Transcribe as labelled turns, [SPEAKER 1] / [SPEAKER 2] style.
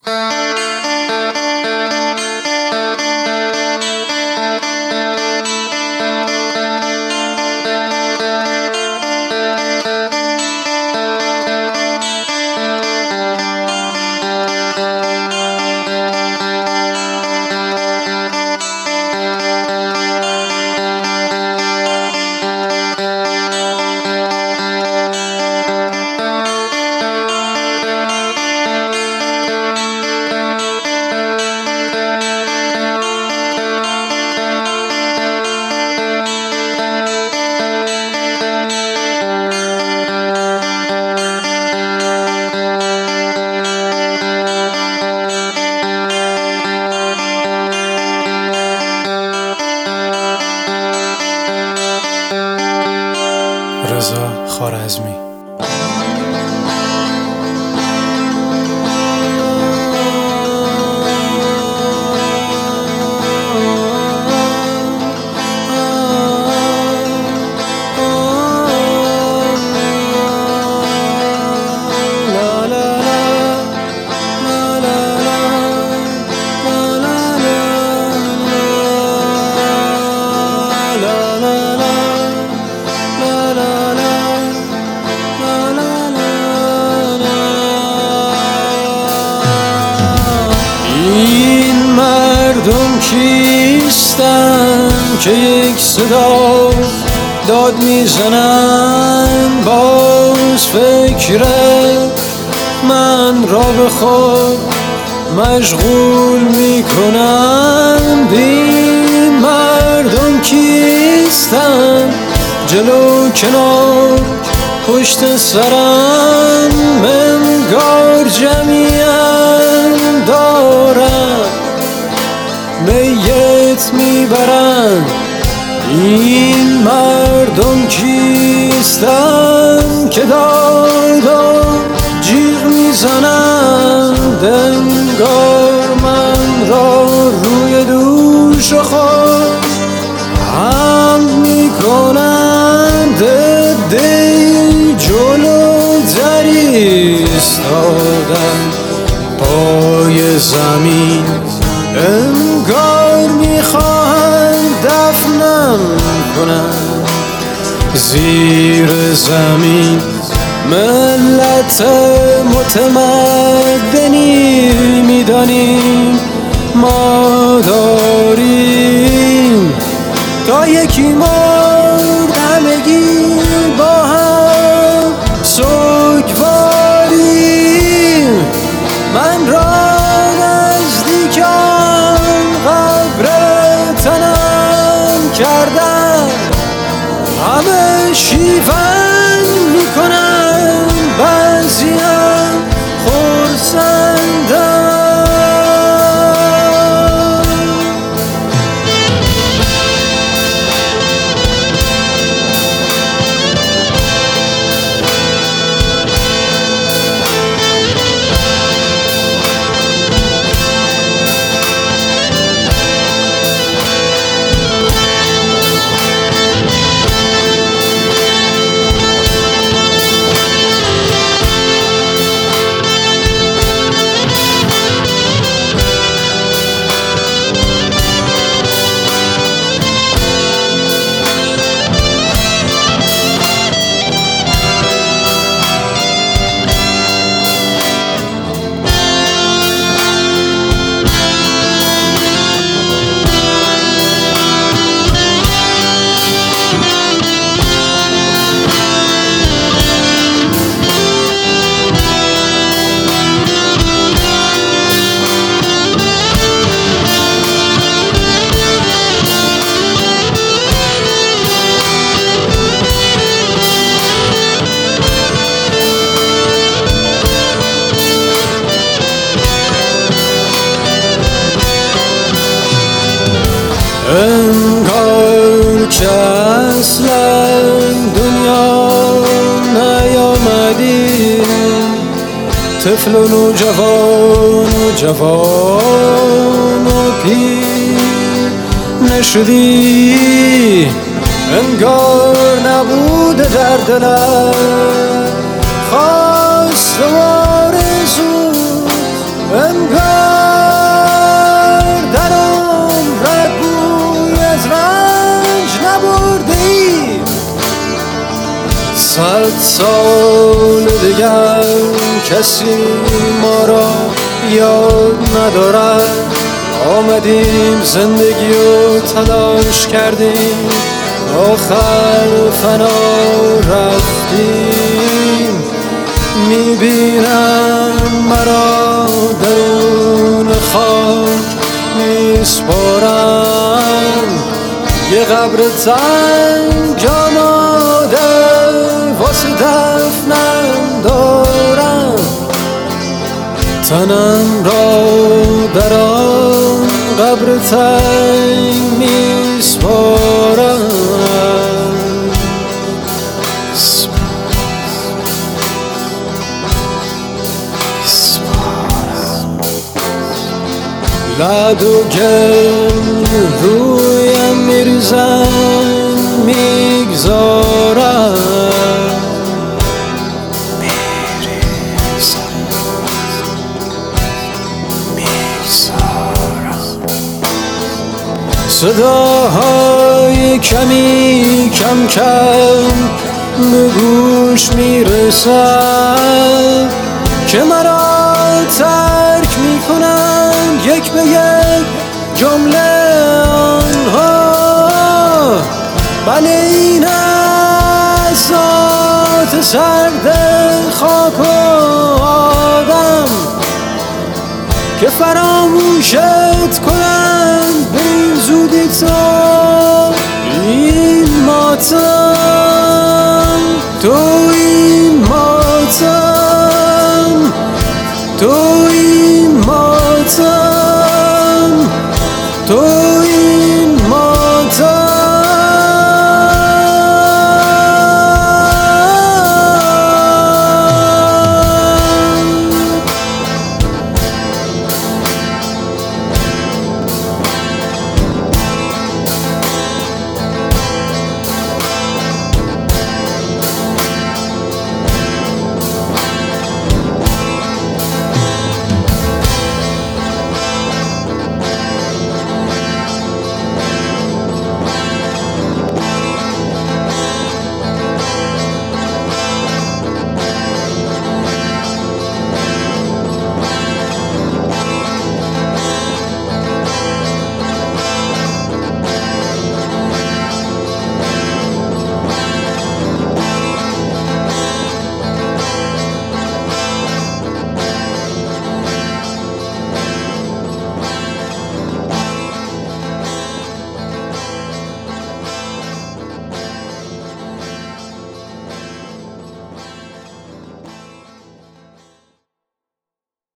[SPEAKER 1] رضا خوارزمی.
[SPEAKER 2] مردم کیستن که یک صدا داد میزنن، باز فکر من را به خود مشغول میکنن. این مردم کیستن جلو کنار پشت سرم، منگار جمعیت دارن میت میبرن. این مردم کیستن که دادا جیغ میزنند، انگار من را روی دوش خود هم میکنند. دی جلو در ایستادن پای زمین، انگار میخواهند دفنم کنند زیر زمین. ملت متمدنی میدانیم ما داریم، تا یکی مرد همگی با هم سوگواریم. من را کردن همه شیون میکنن، بعضی هم خرسندن. انگار که اصلا دنیا نیامدیم، طفل و نوجوان و جوان و پیر نشدی. انگار نبود در دلت خواست و آرزوت، انگار در عمرت بوی از رنج نبردی. 100 سال دیگر کسی ما را یاد ندارد. آمدیم زندگی رو تلاش کردیم، آخر فنا رفتیم. میبینم مرا درون خاک میسپارم، یه قبر تنگ آماده واسه دفنم دارم. تنم را در آن قبر تنگ میسپارم. لعد و گل رویم میریزن میگذارم، صداهای کمی کم کم به گوش میرسد که مرا ترک میکنند یک به یک جمله آنها. بله این از ذات سرد خاک و آدم که فراموشت کنند به این زودی تا این ماتم. تو این ماتم، تو این ماتم.